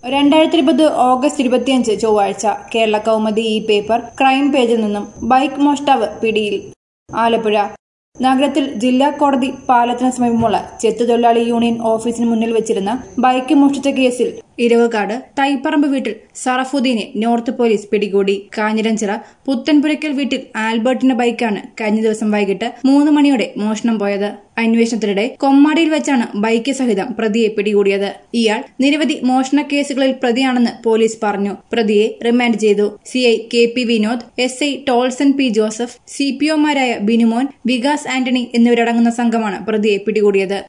2020 August 25 ചൊവ്വാഴ്ച കേരള കൗമുദി ഈ paper crime പേജിൽ നിന്നും ബൈക്ക് മോഷ്ടാവ് പിടിയിൽ. ആലപ്പുഴ നഗരത്തിൽ ജില്ലാ കോടതി പാലത്തിന് സമീപമുള്ള ചെത്തുതൊഴിലാളി യൂണിയൻ ഓഫീസിന് മുന്നിൽ വെച്ചിരുന്ന ബൈക്ക് മോഷ്ടിച്ച കേസിൽ ഇരവക്കാട് തൈപ്പറമ്പ് വീട്ടിൽ സറഫുദ്ദീനെ നോർത്ത് പോലീസ് പിടികൂടി. കാഞ്ഞിരഞ്ചിറ പുത്തൻപുരയ്ക്കൽ വീട്ടിൽ ആൽബർട്ടിന്റെ ബൈക്കാണ് കഴിഞ്ഞ ദിവസം വൈകിട്ട് 3 മണിയോടെ മോഷണം പോയത്. അന്വേഷണത്തിനിടെ കൊമ്മാടിയിൽ വെച്ചാണ് ബൈക്ക് സഹിതം പ്രതിയെ പിടികൂടിയത്. ഇയാൾ നിരവധി മോഷണ കേസുകളിൽ പ്രതിയാണെന്ന് പോലീസ് പറഞ്ഞു. പ്രതിയെ റിമാൻഡ് ചെയ്തു. CI KP Vinod, SI Tolson P Joseph, CPOമാരായ ബിനുമോൻ, വികാസ് ആന്റണി എന്നിവരടങ്ങുന്ന സംഘമാണ് പ്രതിയെ പിടികൂടിയത്.